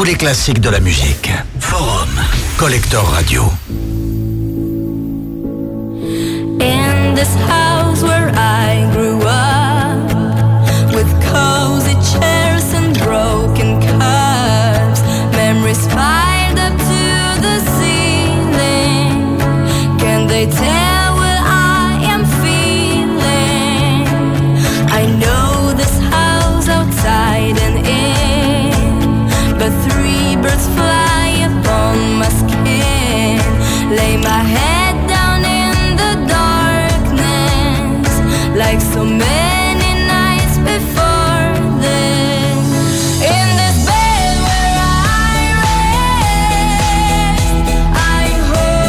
Tous les classiques de la musique. Forum. Collector Radio. In this house where I grew up, with cozy chairs and broken cups, memories piled up to the ceiling. Can they tell what I am feeling? I know this house outside and in, but three birds fly upon my skin. Lay my head down in the darkness, like so many nights before then. In this bed where I rest, I'm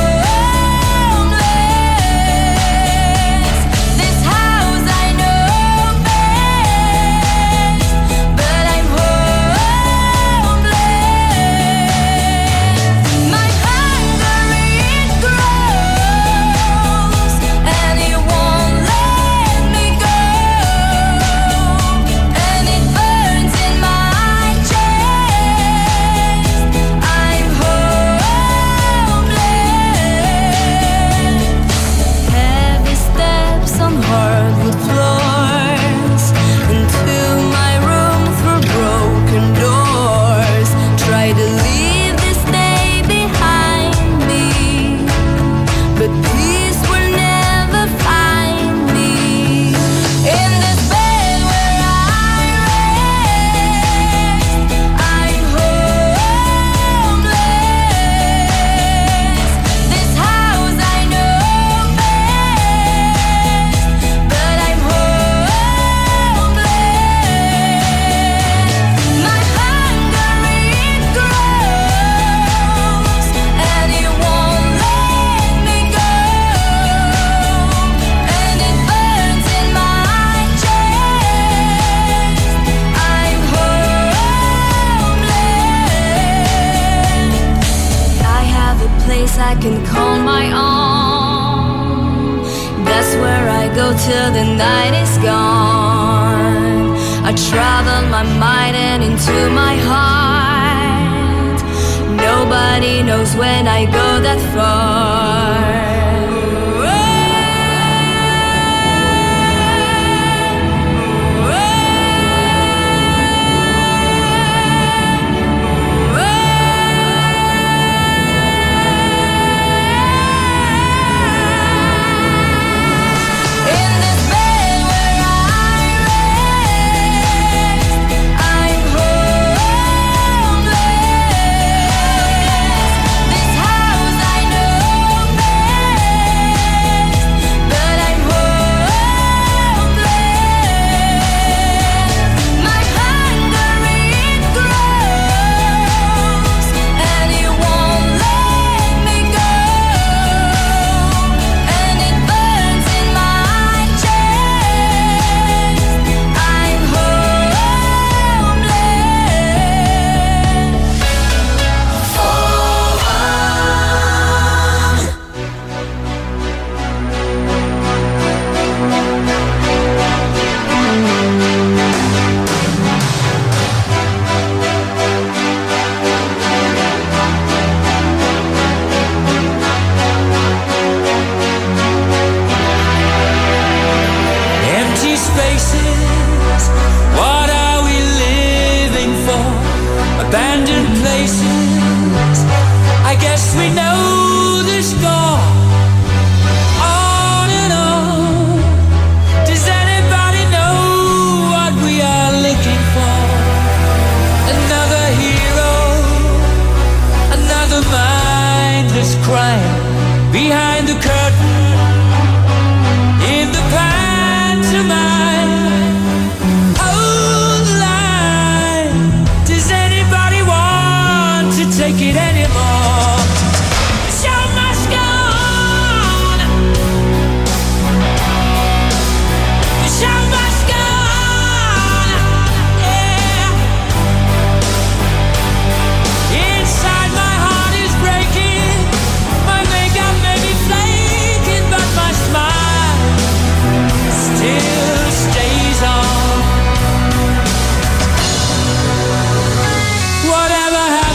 homeless. This house I know best, but I'm homeless. My hunger it grows, and it won't let me go, and it burns in my chest. I'm homeless. Heavy steps on hardwood floors, into my room through broken doors. Try to leave this day behind me, but peace will never find me. In this bed where I rest, I'm homeless. This house I know best, but I'm homeless. My hunger it grows, and it won't let me go, and it burns in my chest. I'm homeless. I have a place I can call my own. That's where I go till the night is gone. I travel my mind and into my heart. Nobody knows when I go that far. In this bed where I rest, I'm homeless. This house I know best, but I'm homeless. My hunger it grows, and it won't let me go, and it burns in my chest. I'm Empty spaces, what are we living for? Abandoned places, I guess we know the score. On and on, does anybody know what we are looking for? Another hero, another mindless crime behind the curtain. In the pantomime, hold the line. Does anybody want to take it anymore? The show must go on. The show must go on. Yeah. Inside my heart is breaking. My makeup may be flaking, but my smile still stays on. Whatever happens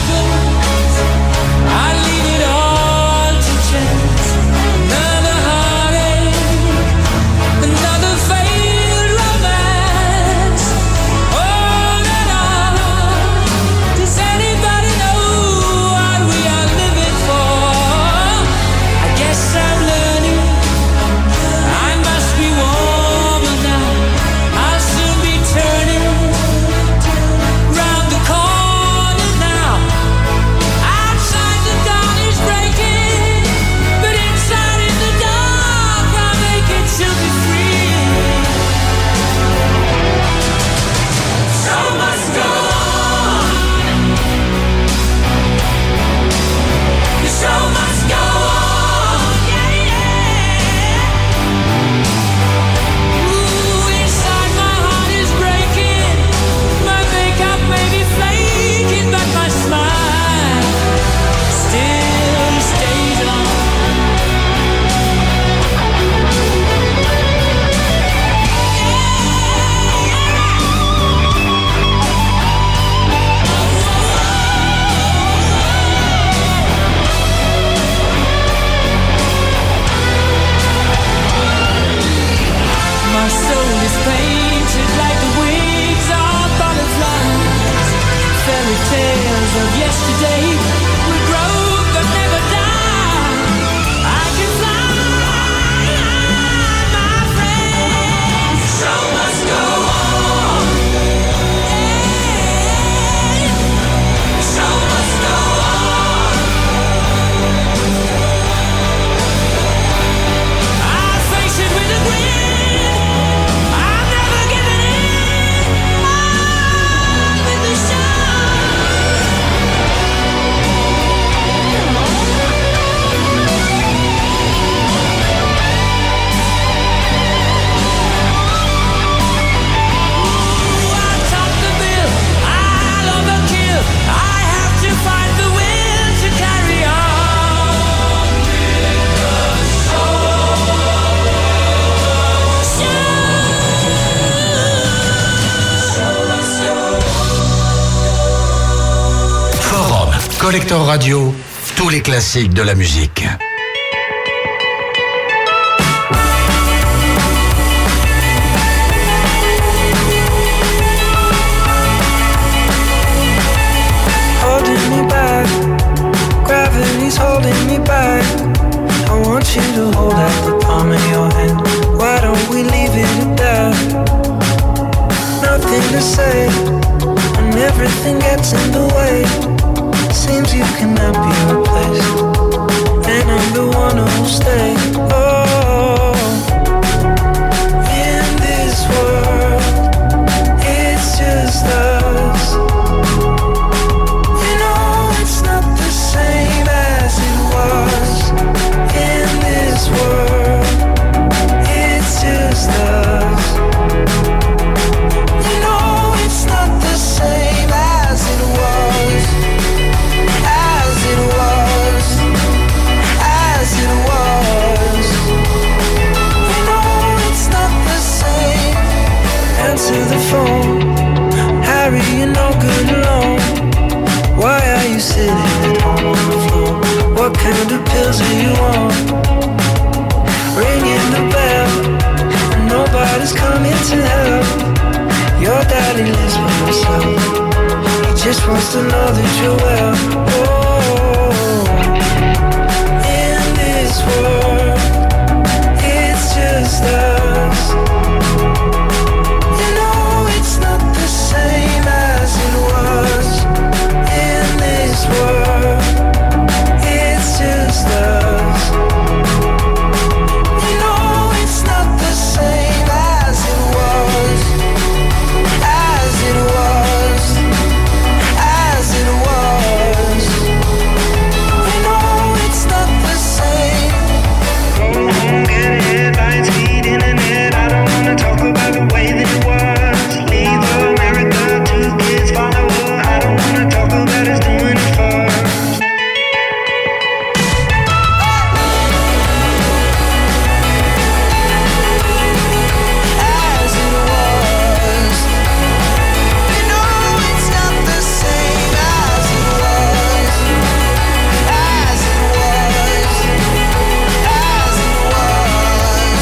Collector Radio, tous les classiques de la musique. Holding me back, gravity's holding me back. I want you to hold out the palm of your hand. Why don't we leave it at that? Nothing to say when everything gets in the way. Seems you cannot be replaced, and I'm the one who'll stay. Oh, in this world, it's just us. You know it's not the same as it was. In this world, it's just us. You know it's not the same as it was. As it was. You know it's not the same. Answer the phone, Harry, you're no good alone. Why are you sitting at home on the floor? What kind of pills are you on? Ringing the bell, and nobody's coming to help. Your daddy lives by himself. He just wants to know that you're well. Oh, in this world, it's just us. You know it's not the same as it was. In this world, it's just us. You know it's not the same as it was. As it was. As it was. You know it's not the same. Go home, get headlines, feed internet. I don't wanna talk about the way that it was. Leave America, 2 kids follow her. I don't wanna talk about us doing it first. As it was. You know it's not the same as it was. As it was. As it was.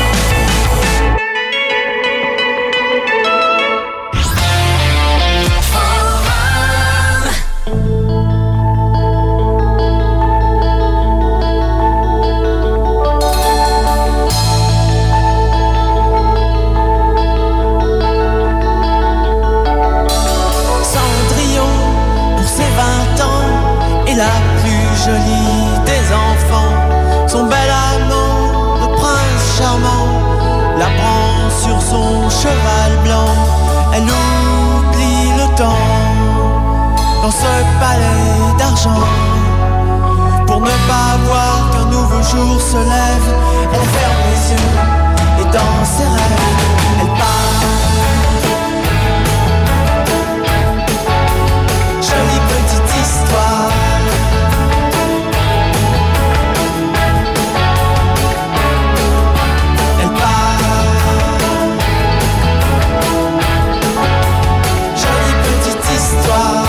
Cendrillon, pour ses 20 ans, est la plus jolie des enfants. Son bel amant, le prince charmant, la prend sur son cheval blanc. Elle oublie le temps dans ce palais d'argent. Pour ne pas voir qu'un nouveau jour se lève, elle ferme les yeux et dans ses rêves, elle part. Jolie petite histoire. Elle part. Jolie petite histoire.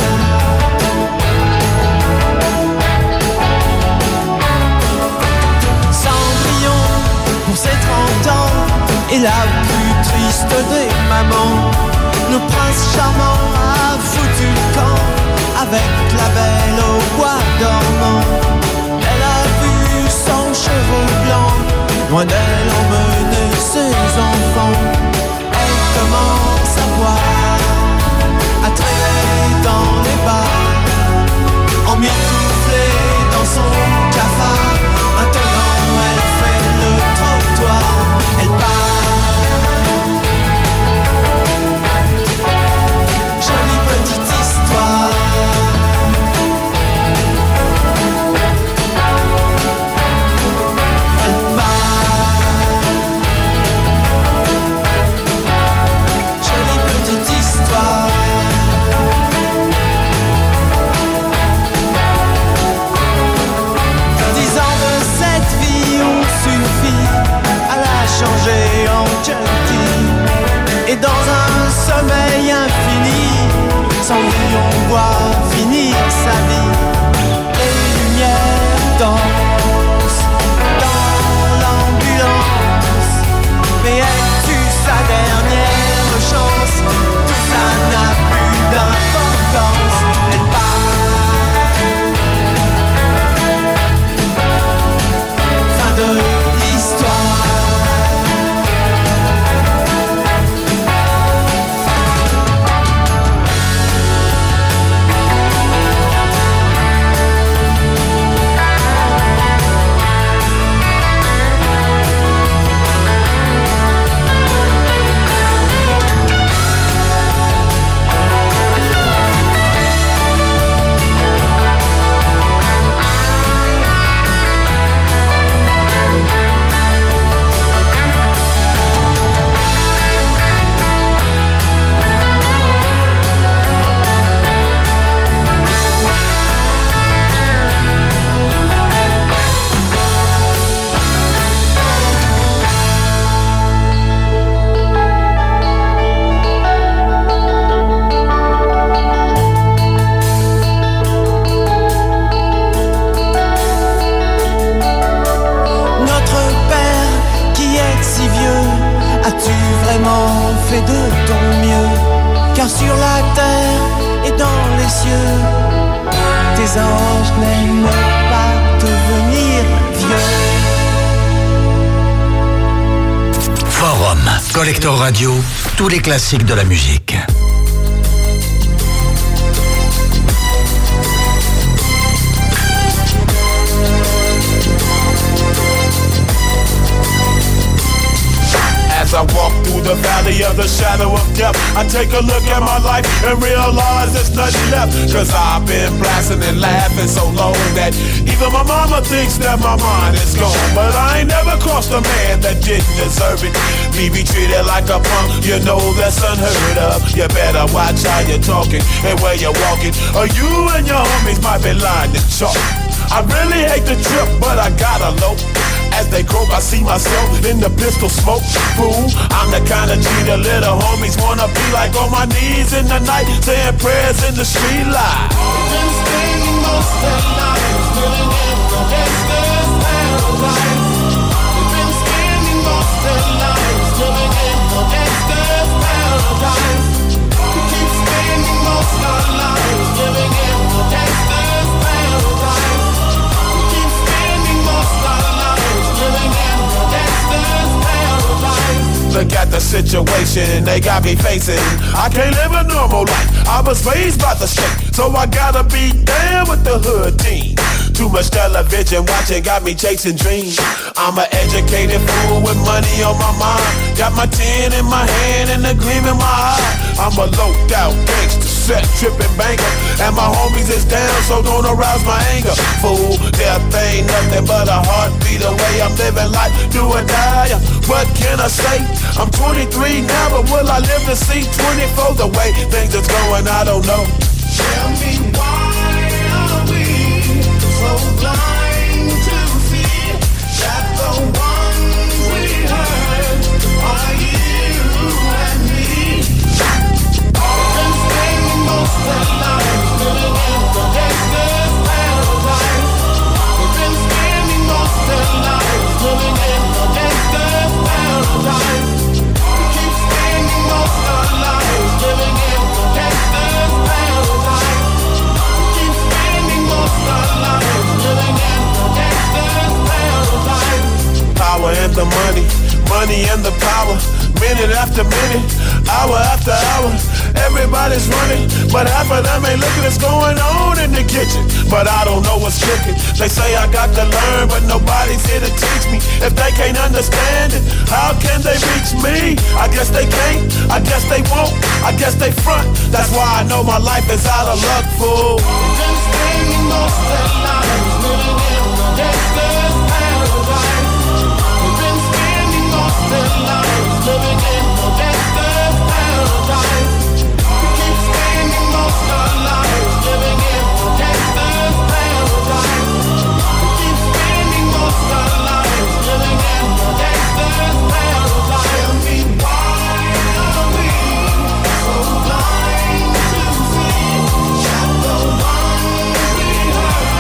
Cendrillon, pour ses 30 ans, est la plus triste des mamans. Le prince charmant a foutu le camp avec la belle au bois dormant. Elle a vu son cheveu blanc, loin d'elle emmener ses enfants. Elle commence à boire, à traîner dans les bars, emmitouflée dans son cafard. Maintenant elle fait le trottoir, elle part. Jolie petite histoire. Elle part. de ton mieux, car sur la terre et dans les cieux, tes anges n'aiment pas devenir vieux. Forum, Collector Radio, tous les classiques de la musique. As I walk through the valley of the shadow of death, I take a look at my life and realize there's nothing left. Cause I've been blasting and laughing so long that even my mama thinks that my mind is gone. But I ain't never crossed a man that didn't deserve it. Me be treated like a punk, you know that's unheard of. You better watch how you're talking and where you're walking, or you and your homies might be lying to chalk. I really hate the trip, but I gotta low. As they croak, I see myself in the pistol smoke. Fool, I'm the kind of G the little homies wanna be like, on my knees in the night, saying prayers in the street light. Been spending most of their lives living in the gangster's paradise. We've been spending most of their lives living in the gangster's paradise. We keep spending most of our lives living in the gangster's paradise. We keep spending most of our lives living in the gangster's paradise. Look at the situation they got me facing. I can't live a normal life. I was raised by the state, so I gotta be down with the hood team. Too much television watching got me chasing dreams. I'm an educated fool with money on my mind. Got my 10 in my hand and a gleam in my eye. I'm a loped out gangster, set tripping banker, and my homies is down, so don't arouse my anger. Fool, death ain't nothing but a heartbeat away. I'm living life, do or die. What can I say? I'm 23 now, but will I live to see 24? The way things is going, I don't know. Tell me why are we so blind to see that the ones we hurt are you and me? We've been spending most of our lives living in the gangster's paradise. We've been spending most of our lives living in the gangster's paradise. We keep spending most of our lives living in the gangster's paradise. We keep spending most of our lives living in the gangster's paradise. Power and the money, money and the power. Minute after minute, hour after hour, everybody's running, but half of them ain't looking what's going on in the kitchen. But I don't know what's cooking. They say I got to learn, but nobody's here to teach me. If they can't understand it, how can they reach me? I guess they can't, I guess they won't, I guess they front. That's why I know my life is out of luck, fool. We've been spending most of our lives living in the gangster's paradise. We've been spending most of our lives living in the gangster's paradise. We keep spending most of our lives living in the gangster's paradise. We keep spending most of our lives living in the gangster's paradise. Tell me why are we so blind to see that the ones we hurt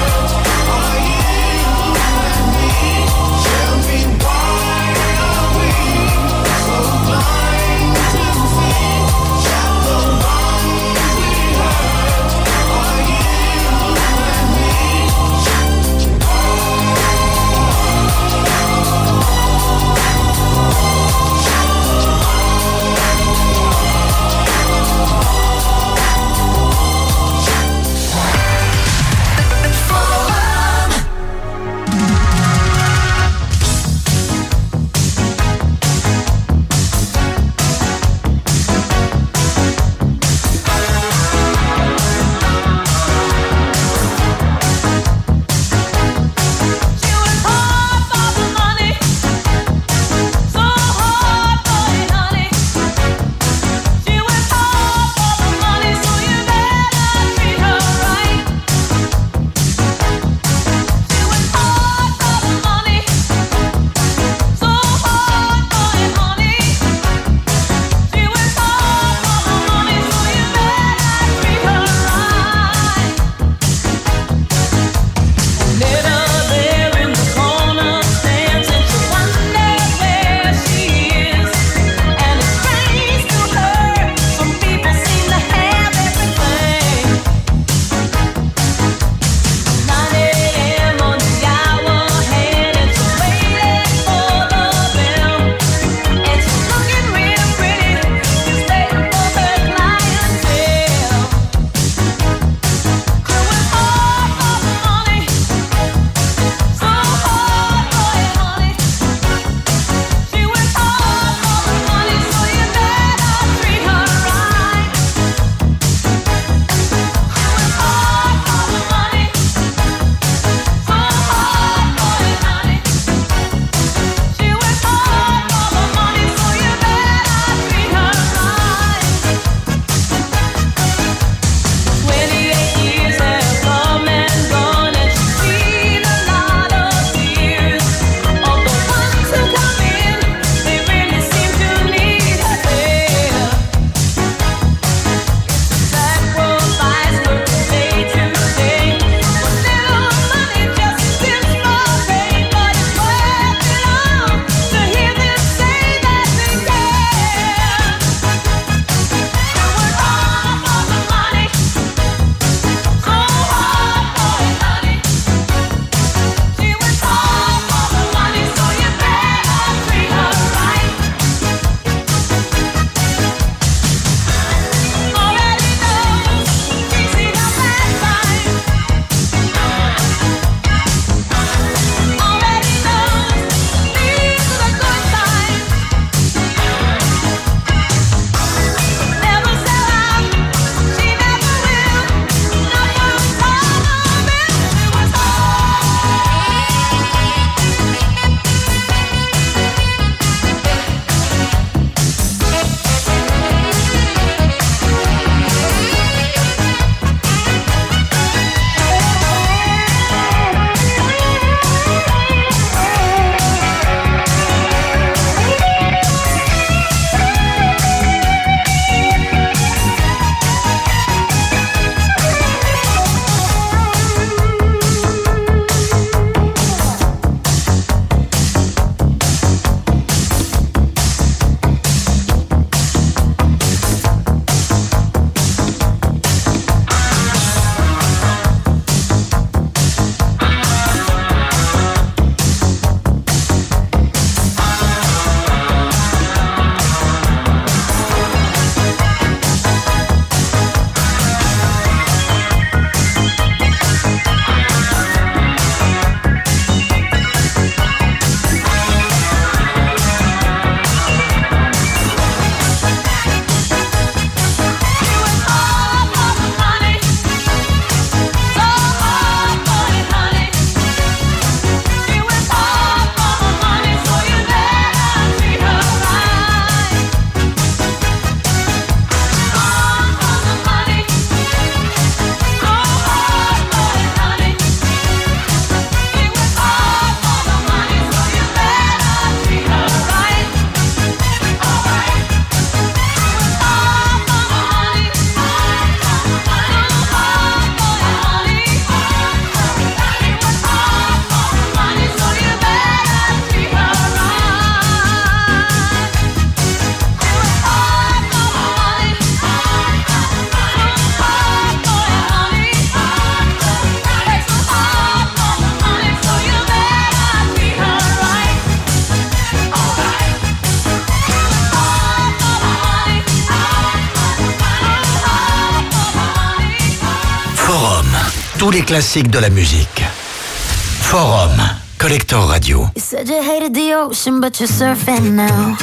les classiques de la musique. Forum, Collector Radio. You said you hated the ocean, but you're surfing now.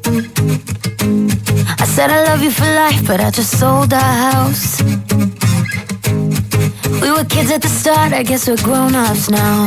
I said I love you for life, but I just sold our house. We were kids at the start, I guess we're grown-ups now.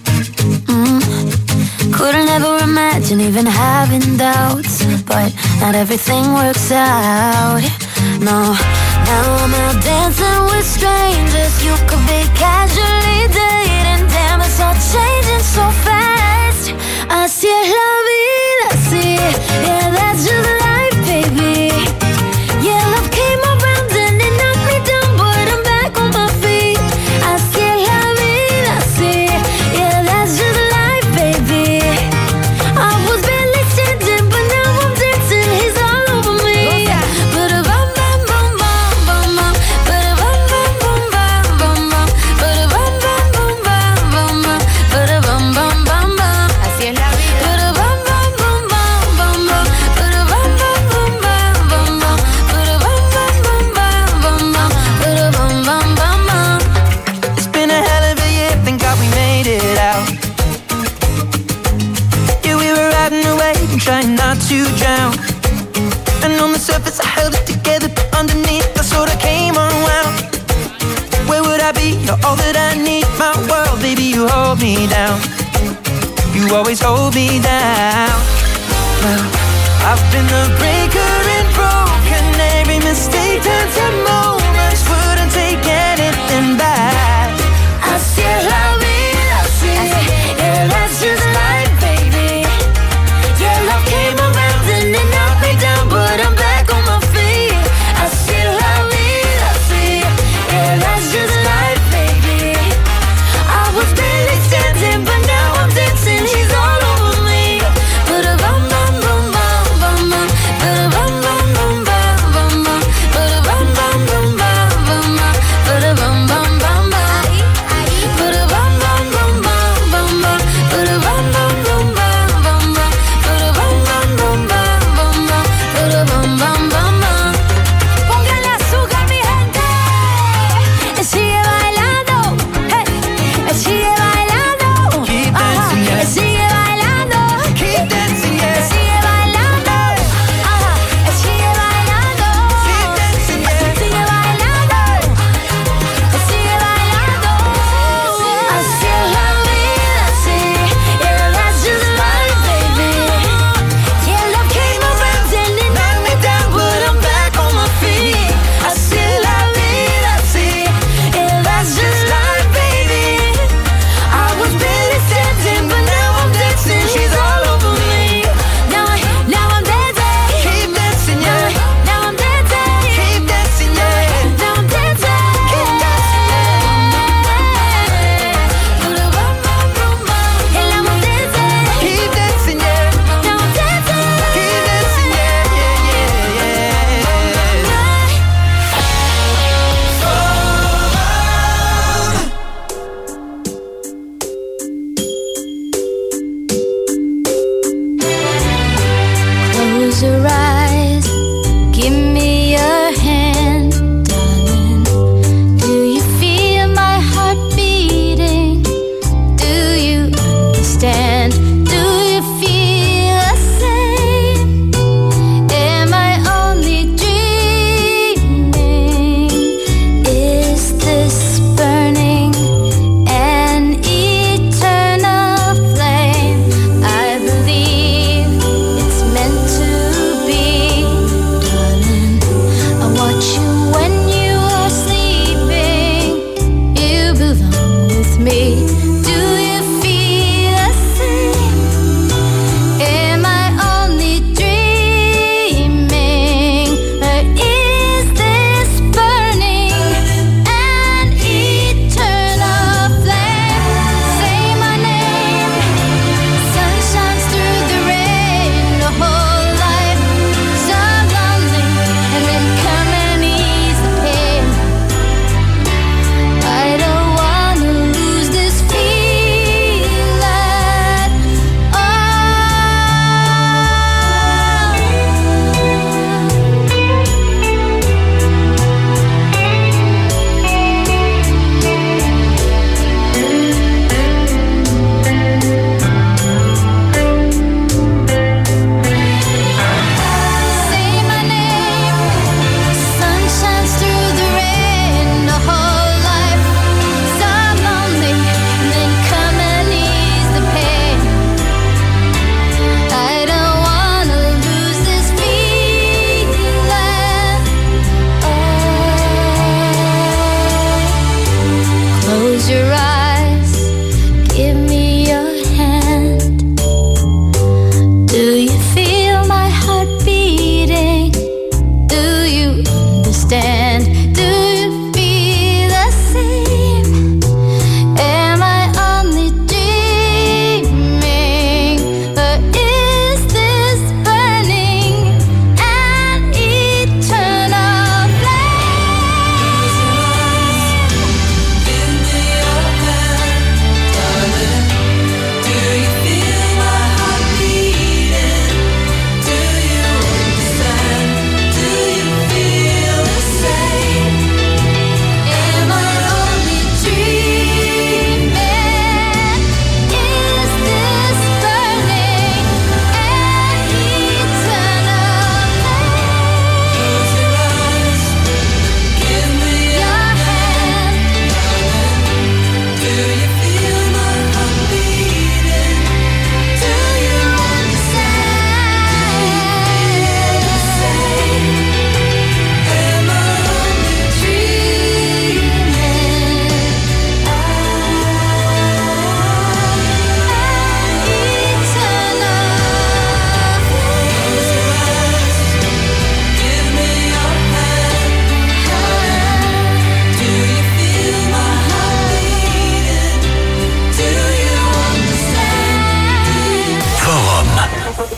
Couldn't ever imagine even having doubts, but not everything works out. No, now I'm out dancing with strangers. You could be casually dating. Damn, it's all changing so fast. Así es la vida, sí. Yeah, that's just life, baby. Yeah, love came around and it knocked me down, but I'm back on my feet. Así es la vida, sí. Yeah, that's just life, baby. I was barely standing, but now I'm dancing. He's all over me. Ba-da-bum, bum, bum, bum, bum, bum. Ba-da-bum, bum, bum, bum, bum, bum. Ba-da-bum, bum, bum, bum, bum, bum. Ba-da-bum, bum, bum, bum. Así es la vida. Ba-da-bum, bum, bum, bum, bum, bum. Ba-da-bum, bum, bum, bum, bum, bum. Ba-da-bum, bum, bum, bum, bum, bum. Ba-da-bum, bum, bum, bum. It's been a hell of a year, thank God we made it out. Yeah, we were riding away and trying not to drown. And on the surface I held it together, but underneath I sort of came unwound. Where would I be? You're all that I need. My world, baby, you hold me down. You always hold me down. Well, I've been the breaker and broken. Every mistake turns to moments. Wouldn't take anything back. Así es la vida, sí. Yeah, that's just life, baby. Yeah, love came around and it knocked me down, but I'm back on my feet. Así es la vida, sí. Yeah, that's just life, baby. I was barely standing, but now I'm dancing. He's all over me. Ba-da-bum, bum, bum, bum, bum, bum. Ba-da-bum, bum, bum, bum, bum, bum. Ba-da-bum, bum,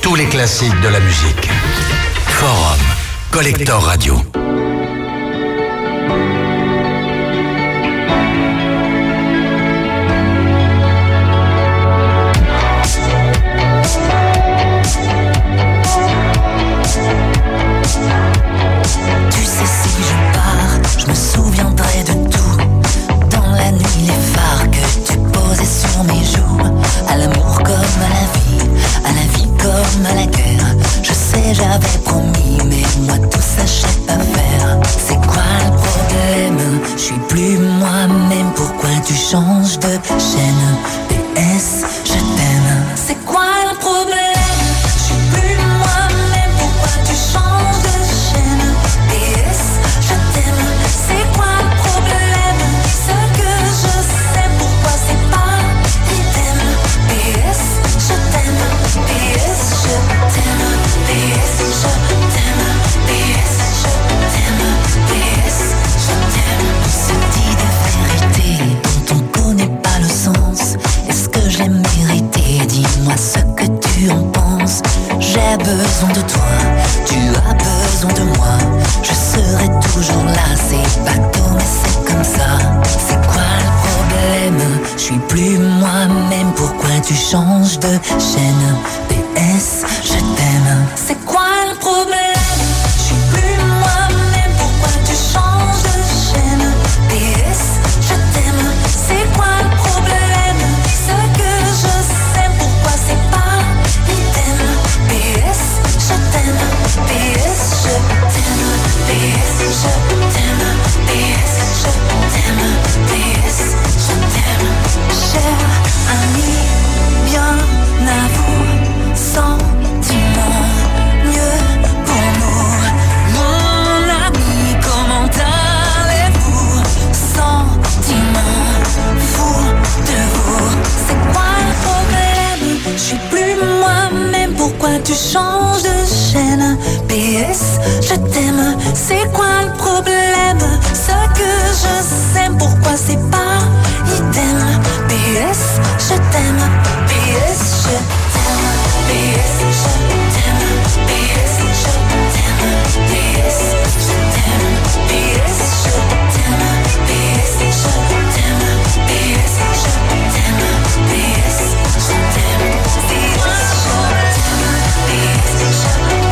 tous les classiques de la musique. Forum, Collector Radio. Tu sais, si je pars, je me souviendrai de tout. Dans la nuit, les phares que tu posais sur mes joues. À l'amour comme à la vie comme à la guerre. Je sais, j'avais promis, mais moi tout ça, je sais pas faire. C'est quoi le problème? Je suis plus moi-même, pourquoi tu changes de chaîne? PS, je t'aime. C'est quoi le problème? Je suis plus moi-même, pourquoi tu changes de chaîne? PS, je t'aime. C'est quoi le problème? Ce que je sais, pourquoi c'est pas idem? PS, je t'aime. PS, je t'aime. PS, je t'aime. PS, je t'aime. PS, je t'aime. On se dit des vérités dont on connaît pas le sens. Est-ce que je l'ai mérité? Dis-moi ce que tu en penses. J'ai besoin de toi, tu as besoin de moi. Je serai toujours là, c'est bateau mais c'est comme ça. C'est quoi le problème? Je suis plus moi-même, pourquoi tu changes de chaîne? PS, je t'aime. C'est quoi le problème? Je suis plus moi-même, pourquoi tu changes de chaîne? PS, je t'aime. C'est quoi le problème? Ce que je sais, pourquoi c'est pas idem? PS, je t'aime. PS, je t'aime. PS, je t'aime. PS, je t'aime. PS, je t'aime. Cher ami, bien à vous, sentiment, mieux pour nous. Mon ami, comment allez-vous? Sentiment, fou de vous. C'est quoi le problème? Je suis plus moi-même, pourquoi tu changes de chaîne? PS, je t'aime. C'est quoi le problème? Ce que je sais, pourquoi c'est pas idem? PS, je t'aime. PS, je t'aime. PS, je t'aime. PS, je t'aime. PS, je t'aime. PS, je t'aime. PS, je t'aime. PS, je t'aime. PS, je t'aime. PS, je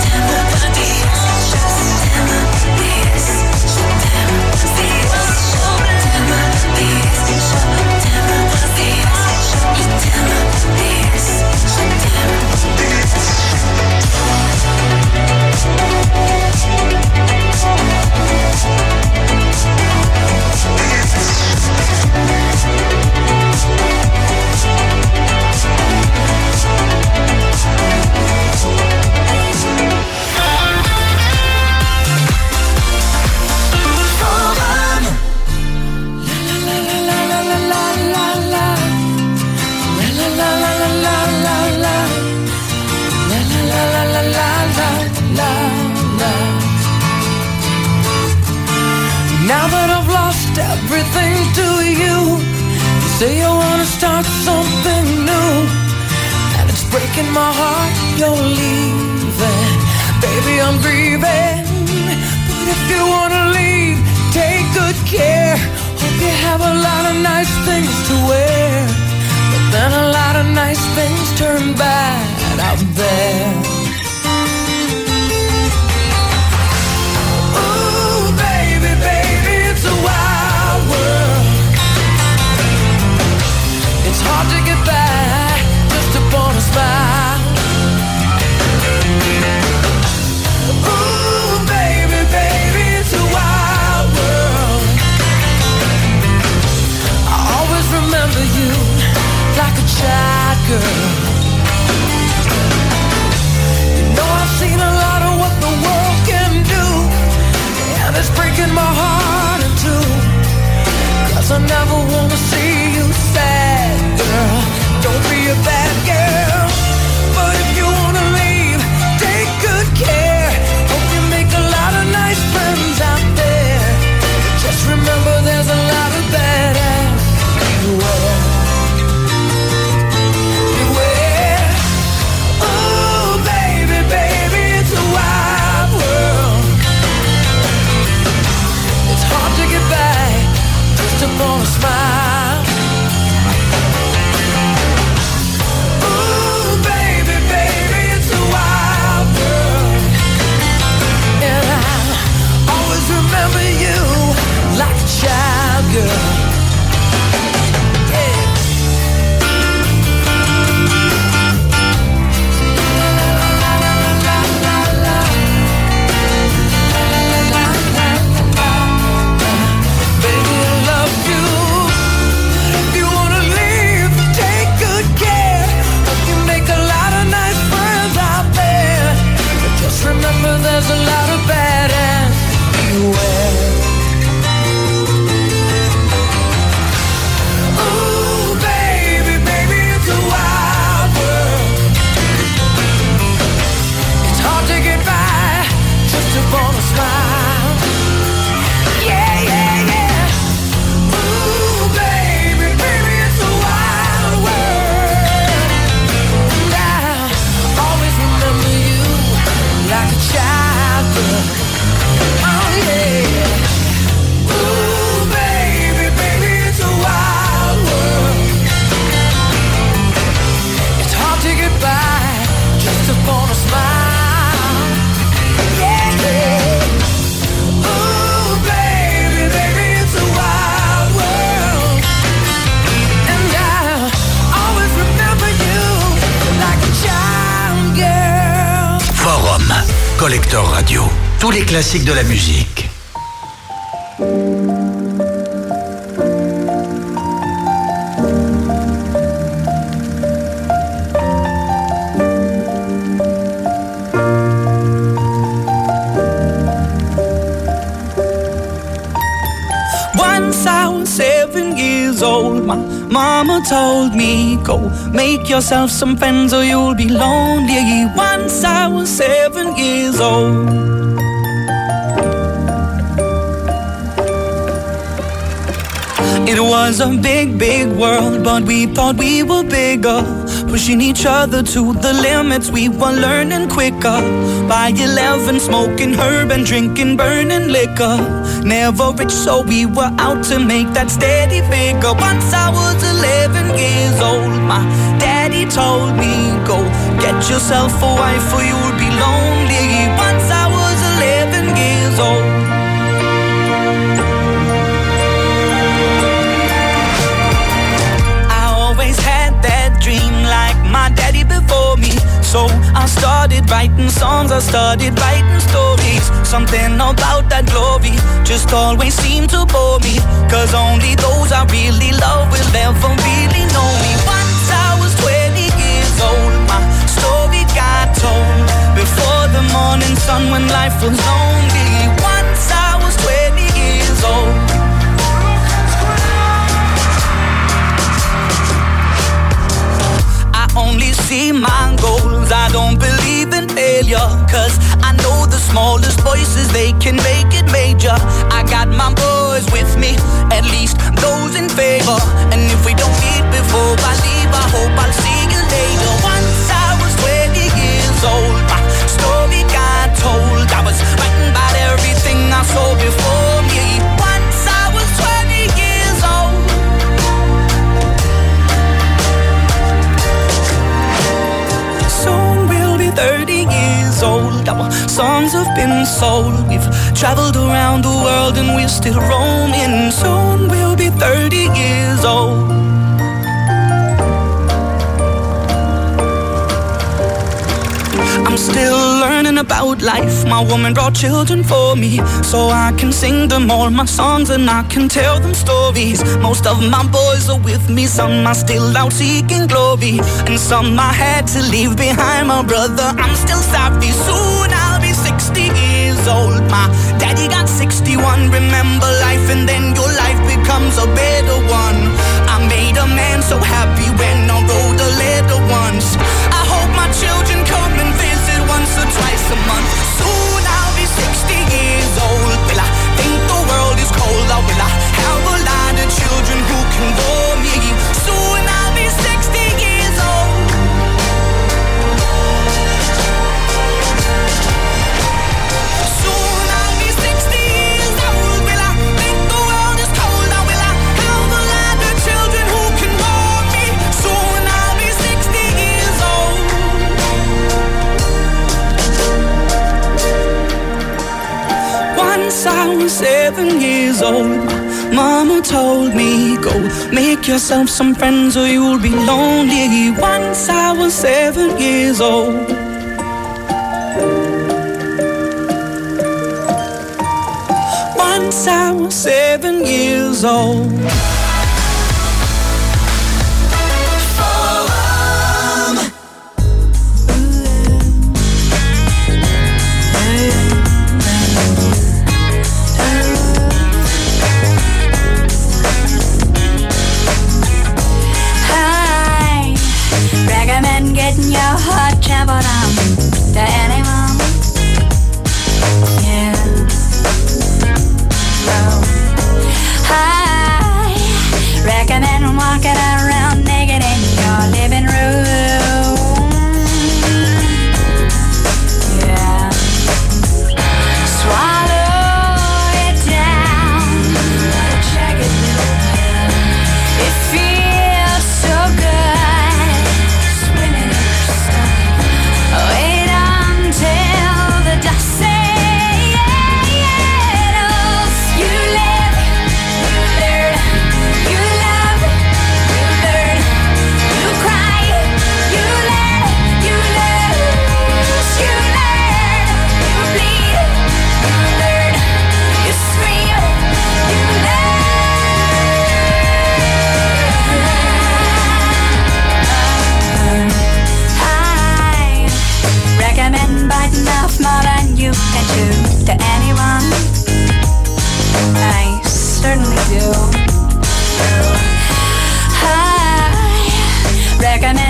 Now that I've lost everything to you, you say you wanna start something new, and it's breaking my heart you're leaving. Baby, I'm grieving, but if you wanna leave, take good care. Hope you have a lot of nice things to wear, but then a lot of nice things turn bad out there. It's a wild world. It's hard to get by just upon a smile. Ooh, baby, baby, it's a wild world. I always remember you like a child girl. upon a smile. Yeah, yeah. Ooh, baby, baby, it's a wild world. And I'll always remember you like a child girl. Forum, Collector Radio. Tous les classiques de la musique. Once I was 7 years old, my mama told me, go make yourself some friends or you'll be lonely. Once I was 7 years old. It was a big, big world, but we thought we were bigger, pushing each other to the limits. We were learning quicker. By 11, smoking herb and drinking burning liquor. Never rich, so we were out to make that steady figure. Once I was 11 years old, my daddy told me, go get yourself a wife or you'll be lonely. Once I was 11 years old. Dream like my daddy before me. So I started writing songs, I started writing stories. Something about that glory just always seemed to bore me, cause only those I really love will ever really know me. Once I was 20 years old, my story got told before the morning sun when life was lonely. Once I was 20 years old. Only see my goals, I don't believe in failure, cause I know the smallest voices, they can make it major. I got my boys with me, at least those in favor. And if we don't meet before I leave, I hope I'll see you later. Once I was 20 years old, my story got told. I was writing about everything I saw before me. Once I was 20 years old. Soon we'll be 30 years old. Our songs have been sold. We've traveled around the world and we're still roaming. Soon we'll be 30 years old. I'm still learning about life. My woman brought children for me, so I can sing them all my songs and I can tell them stories. Most of my boys are with me, some are still out seeking glory, and some I had to leave behind. My brother, I'm still sorry. Soon I'll be 60 years old. My daddy got 61. Remember life and then your life becomes a better one. I made a man so happy when I wrote a letter once. I hope my children come and visit once or twice a month. Soon I'll be 60 years old. Will I think the world is cold, or will I have a lot of children who can bore me? Soon I'll be 60 years old. Soon I'll be 60 years old. Will I think the world is cold, or will I have a lot of children who can bore me? Soon I'll be 60 years old. Once I was 7 years old, mama told me, go make yourself some friends or you'll be lonely. Once I was 7 years old. Once I was 7 years old. Getting your heart traveled on to anyone. Yeah. Oh. I recommend walking around naked in your living room. Yeah. Swallow it down like a jagged little pill. It feels so good. Oh,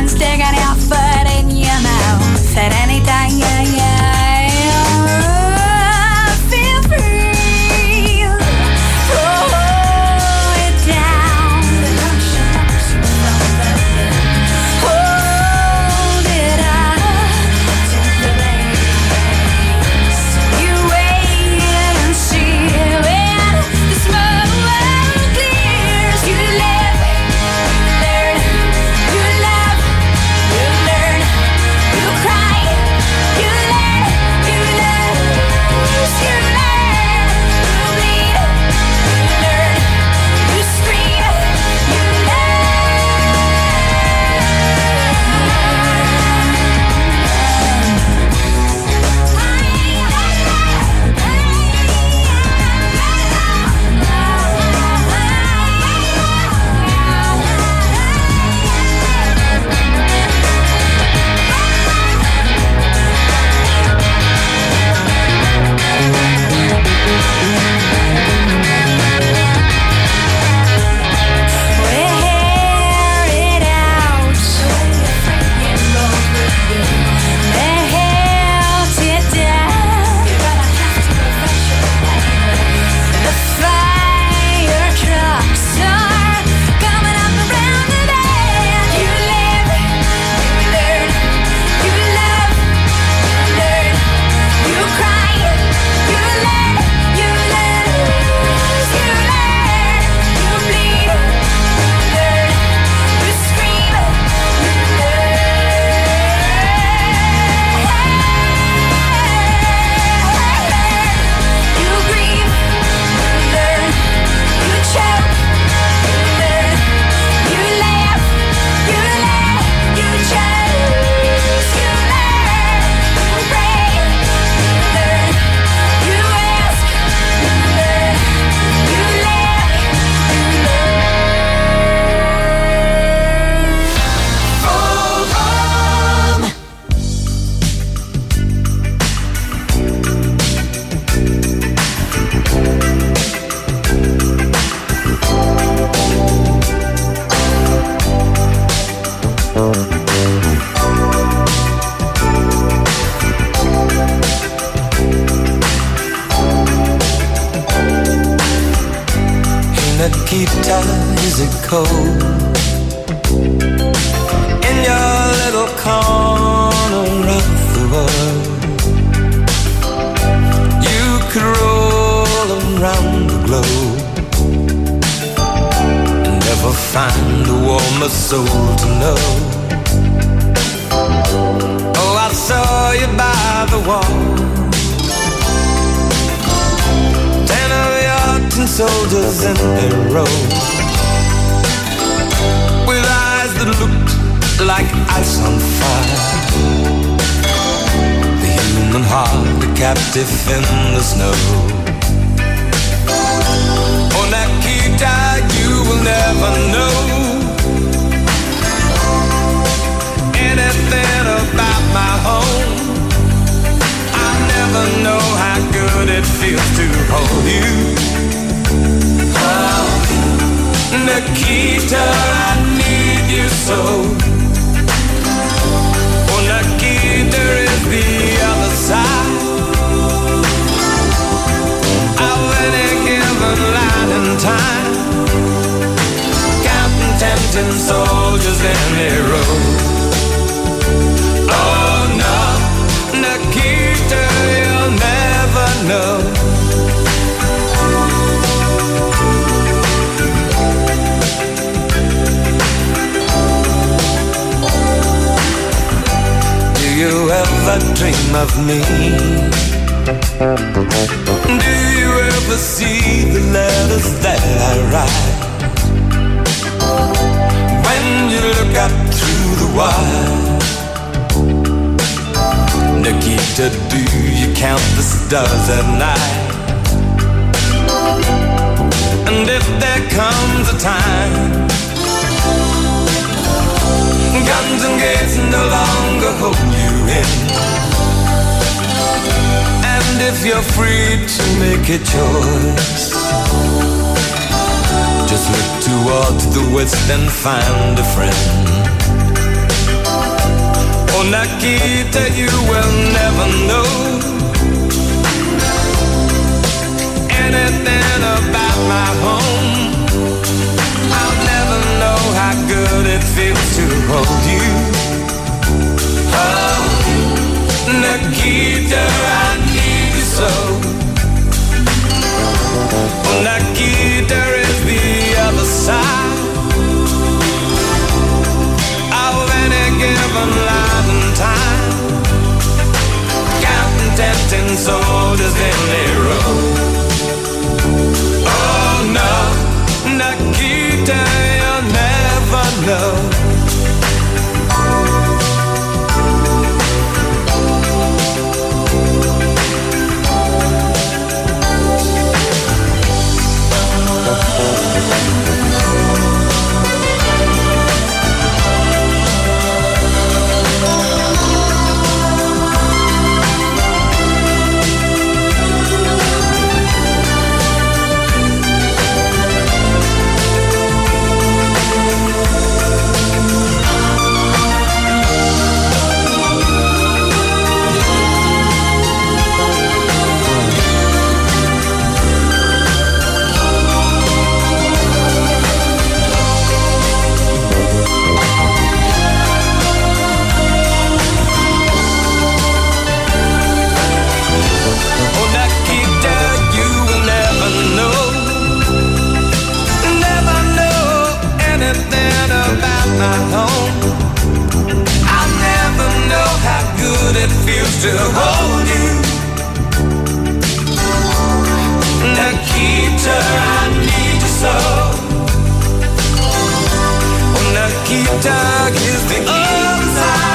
and sticking your foot in your mouth at any time. Feel free. Throw it down. Hold it up. You wait and see when the smoke clears. You live, learn, you love, you learn, you cry, you learn, you lose, you learn, you bleed, you learn, you scream, you Nikita, is it cold in your little corner of the world? You could roll around the globe and never find a warmer soul to know. Oh, I saw you by the wall, 10 of your tin soldiers in their row, with eyes that looked like ice on fire. The human heart, a captive in the snow. Oh, Nikita, you will never know anything about my home. I never know how good it feels to hold you. Oh, Nikita, I need you so. Oh, Nikita is the other side of any given line in time, counting 10 soldiers in a row. Oh no, Nikita, you'll never know. Do you ever dream of me? Do you ever see the letters that I write? When you look up through the wire, Nikita, do you count the stars at night? And if there comes a time guns and gates no longer hold you in, and if you're free to make a choice, just look towards the west and find a friend. Oh, Nikita, you will never know anything about my home. I'll never know how good it feels to hold you. Oh, Nikita, I need you so. Oh, Nikita is the other side of any given life and time. Counting tempting soldiers in their row. Oh no, Nikita, you'll never know. To hold you, Nikita, I need you so. Oh, Nikita is the other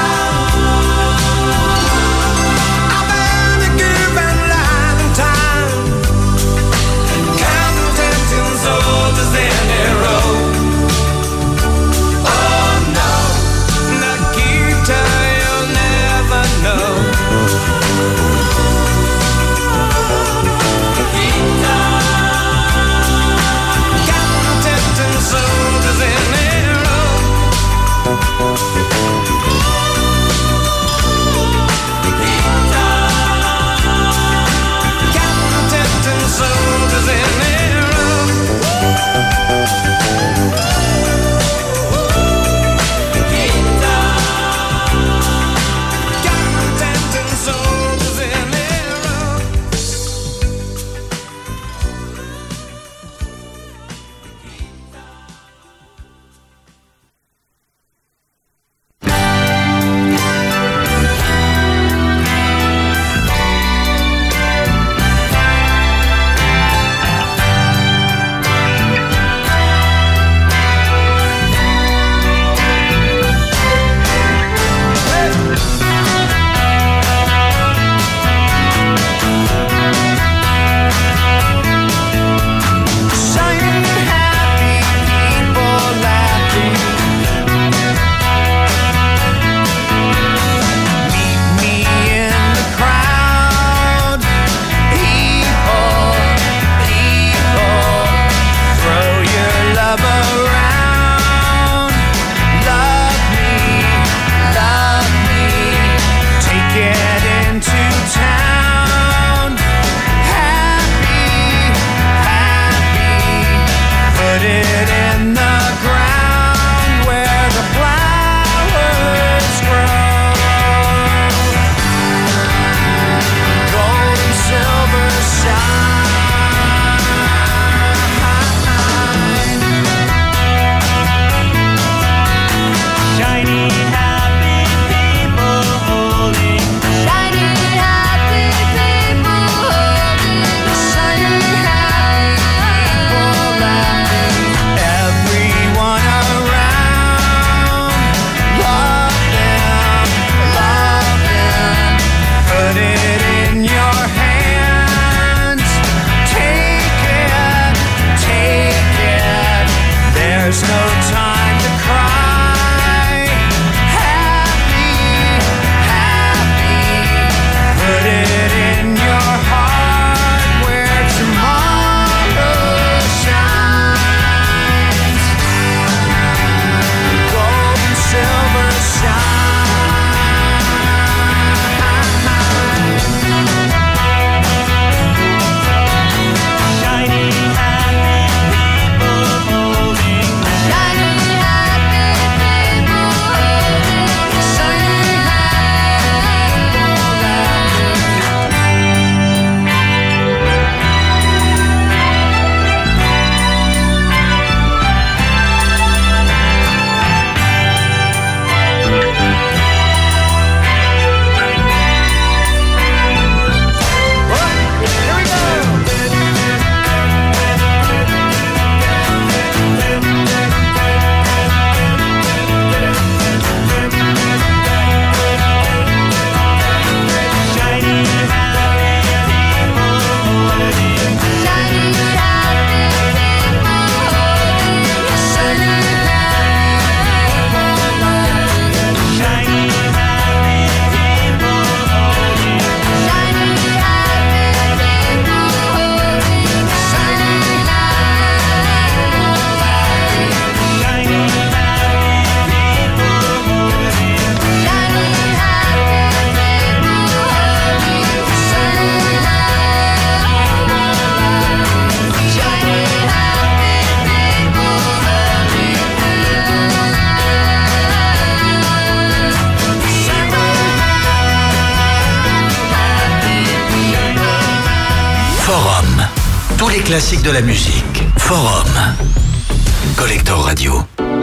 side of any given life and time. Counting tempting soldiers in their row. Oh no, Nikita, you'll never know. Soldiers in their row. Captain soldiers in their row. Captain soldiers in their row. Tous les classiques de la musique. Forum. Collector Radio.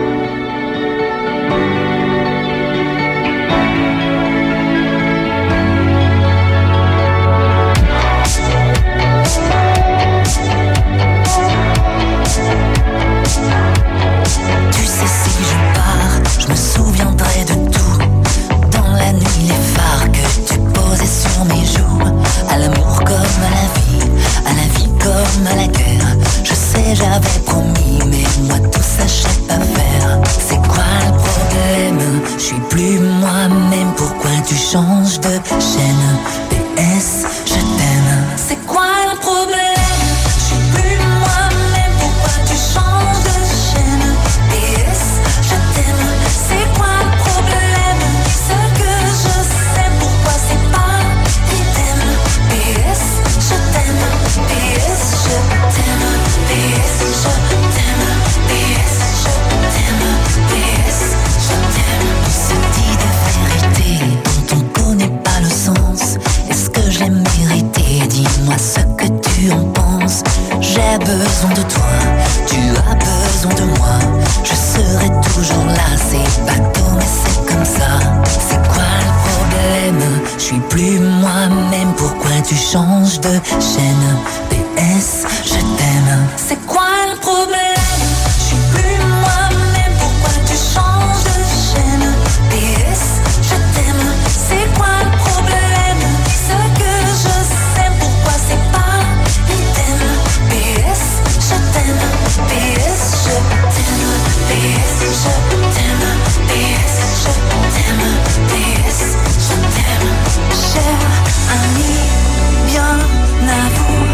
Tu sais, si je pars, je me souviendrai de tout. Dans la nuit, les phares que tu posais sur mes joues. À l'amour comme à la vie comme à la guerre. Je sais, j'avais promis, mais moi tout ça je sais pas faire. C'est quoi le problème? Je suis plus moi-même, pourquoi tu changes de chaîne? PS, je t'aime. C'est quoi le problème? Je suis plus moi-même, pourquoi tu changes de chaîne? PS, je t'aime. C'est quoi le problème? Ce que je sais, pourquoi c'est pas idem? PS, je t'aime. PS, je t'aime. PS, je t'aime. PS, je t'aime. PS, je t'aime. On se dit des vérités dont on connaît pas le sens. Est-ce que je l'ai mérité? Dis-moi ce que tu en penses. J'ai besoin de toi, tu as besoin de moi. Je serai toujours là, c'est bateau mais c'est comme ça. C'est quoi le problème? Je suis plus moi-même, pourquoi tu changes de chaîne? PS, je t'aime. C'est quoi le problème? Je suis plus moi-même, pourquoi tu changes de chaîne? PS, je t'aime. C'est quoi le problème? Ce que je sais, pourquoi c'est pas idem? PS, je t'aime. PS, je t'aime. PS, je t'aime. PS, je t'aime. PS, je t'aime. Cher ami, bien à vous.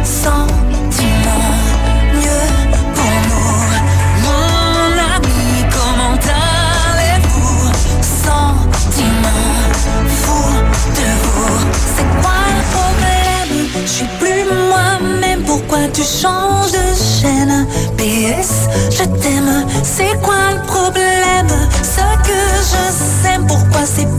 Sentiment, mieux pour nous. Mon ami, comment allez-vous? Sentiment, fou de vous. C'est quoi le problème? Je suis plus moi-même, pourquoi tu changes de chaîne? PS, je t'aime. C'est quoi le problème? Ce que je sais, pourquoi c'est